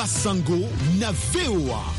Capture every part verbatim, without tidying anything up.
Basango na V O A.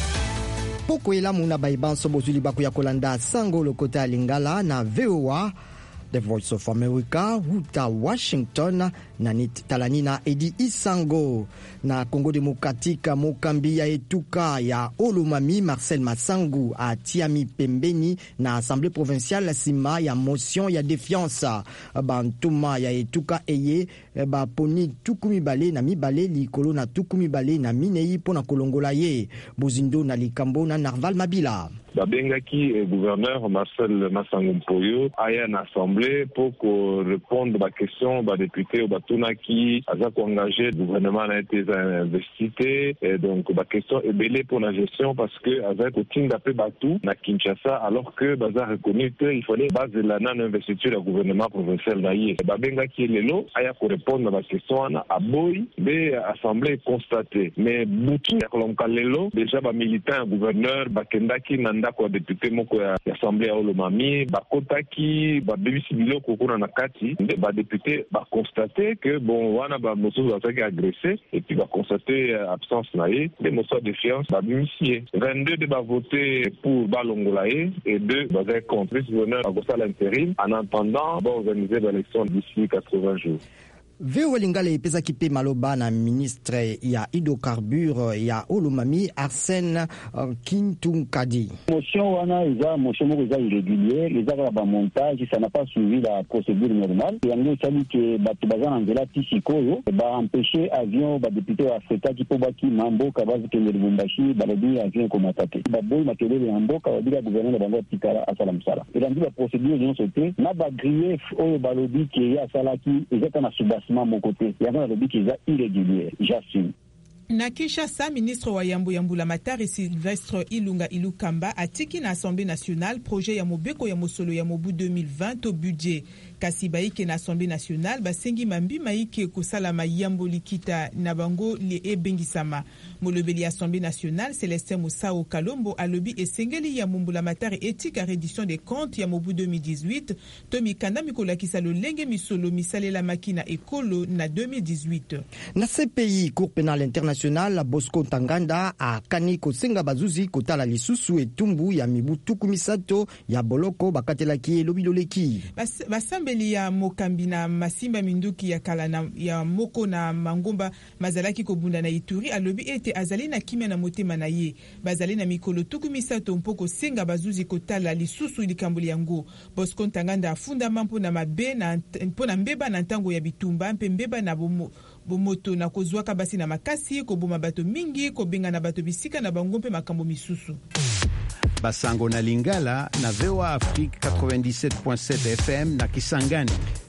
Poko elamu na baibanso bozuli baku ya kolanda Sango lokota ya Lingala na V O A. The Voice of America, Huta Washington, na nit talanina Edi Isango. Na Congo Demokratika, mokambi ya etuka ya Olomami, Marcel Masangu, a Tiami Pembeni, na Assemblée provinciale sima ya motion ya défiance. Bantuma ya etuka eye, ba poni tukumi bale na mibale likolo na tukumi bale na minei pona kolongola ye. Bozindo na likambo na Narval Mabila. Babengaki gouverneur Marcel Masangu Mpoyo aya na assemblée pour répondre à la question des députés au Batuna qui a engagé le gouvernement a été investi et donc la question est belée pour la gestion parce que avec le team d'appel Batou na Kinshasa alors que Baza reconnu qu'il fallait baser la non-investiture du gouvernement provincial d'Aïe. Babengaki lelo aya pour répondre à la question à boy de assemblée constatée mais Boutou ya kolonka lelo déjà ba militant gouverneur bakendaki nanda kwa député moko ya assemblée ya Olomami bakotaki ba bebisi biloko kuna na kati ba député ba constater que bon wana ba moto bazaki agressé et puis ba constater absence naie des motions de défiance ba bebisi vingt-deux de ba voter pour balongolaye et deux ba contre le gouverneur à l'intérim en attendant bon organiser l'élection d'ici quatre-vingts jours. V O A Lingala epesa kipe maloba na ministre ya hydrocarbure ya Olomami Arsène uh, Kintunkadi. Motion wana eza motion moko eza irrégulier, les actes de montage ça n'a pas suivi la procédure normale. Yango sali ke bato bazana nzela tisikoyo ba empêcher avion ba député afrika ki po baki mambo kabazi ke Lubumbashi balobi avion ko matake. Ba boy makelele mambo ka babila gouverneur bango tikala asala msala. Et la procédure non sauté na ba grief oyo balobi ke ya salaki ezaka na suba mon côté, il y a un lobby qui est irrégulier, j'assume. Na Kinshasa, ministre wa Yambo Yambula Matari Sylvestre Ilunga Ilukamba atiki na Assemblée nationale projet ya mobeko ya mosolo ya mobu deux mille vingt au budget. Kasi baike na Assemblée nationale basengi mambi maike kosala mayambo likita na bango li ebengisama. Molobeli Assemblée nationale Célestin Moussao Kalombo alobi esengeli ya Mumbula Matari éthique à reddition des comptes ya mobu deux mille dix-huit Tomi Kanda Mikola Kisalo lenge misolo misalela makina ekolo na deux mille dix-huit. Na C P I Cour pénale internationale Bosco Ntaganda a kani kosenga bazuzi kotala lisusu etumbu ya mibutu kumisato ya boloko bakatelaki elobidoleki. Bas, basambeli ya mokambi na masimba minduki ya kala na, ya moko na mangomba mazalaki kobunda na Ituri alobi ete azali na kimia na motema na ye. Bazali na mikolo tukumisato mpoko senga bazuzi kotala lisusu ilikambuli yango. Bosco Ntaganda afunda mampo na mabe na mpona mbeba na ntango ya bitumba mpe mbeba na bomo bomoto na kozwaka basi na makasi koboma bato mingi kobenga na bato bisika na bangompe makambo misusu. Basango na Lingala na V O A Afrique quatre-vingt-dix-sept point sept F M na Kisangani.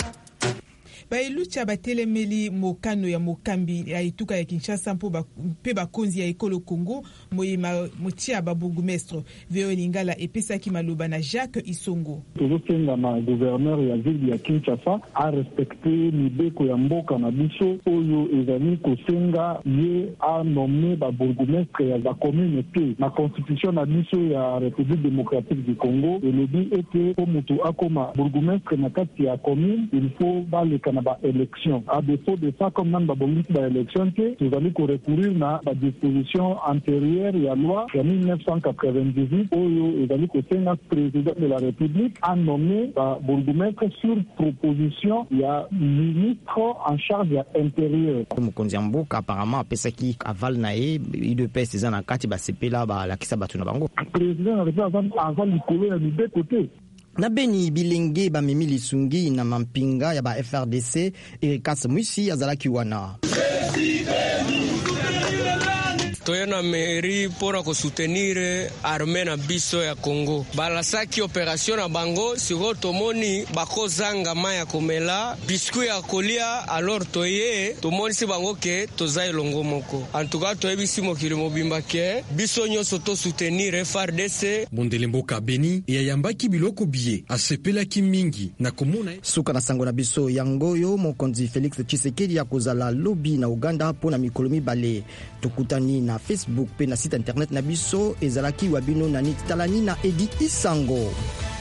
Bailucha batelemeli mokano ya mokambi ya ituka ya Kinshasa mpo ba pe bakonzi ya ekolo Congo moyema motia ba bourgmestre. V O A Lingala epesaki maloba na Jacques Isongo. Tozosenga ma gouverneur ya ville ya Kinshasa a respecter mibeko ya mboka na biso oyo ezali kosenga ye a nommer ba bourgmestre ya ba commune pe na constitution na biso ya République démocratique du Congo elobi ete po mutu akoma bourgmestre na kati ya commune il faut baleka na ba élection. À défaut de ça, comme nan ba bongisi ba élection ke, nous allons recourir na ba disposition antérieure ya loi de mille neuf cent quatre-vingt-dix-huit oyo ezali kosenga président de la République a nommé ba bourgmestre sur proposition ya ministre en charge ya intérieur. Mokonzi mboka apparemment apesaki aval na ye I D P S ezana kati ba sepela ba lakisa batu na bango. Président azali azali likolo ya mide côté. Na Beni bilenge ba mimi lisungi na mampinga ya ba F R D C Erikas Mwisi azalaki wana. Toyona meri pona ko soutenir armée na biso ya Congo. Balasaki opération na bango siko tomoni bako zanga maya komela biskuit ya kolia alors toye tomoni si bango ke toza elongo moko. En tout cas toyebisi mokili mobimba ke biso nyoso to soutenir F R D C. Bondele mboka Beni ya yambaki biloko biye asepela ki mingi na komona suka na sango na biso yangoyo mokonzi Félix Tshisekedi ya kozala lobby na Uganda pona mikolomi bale tokutani na Facebook pe na site internet na biso ezalaki wabino na nit talani na Edi Isango.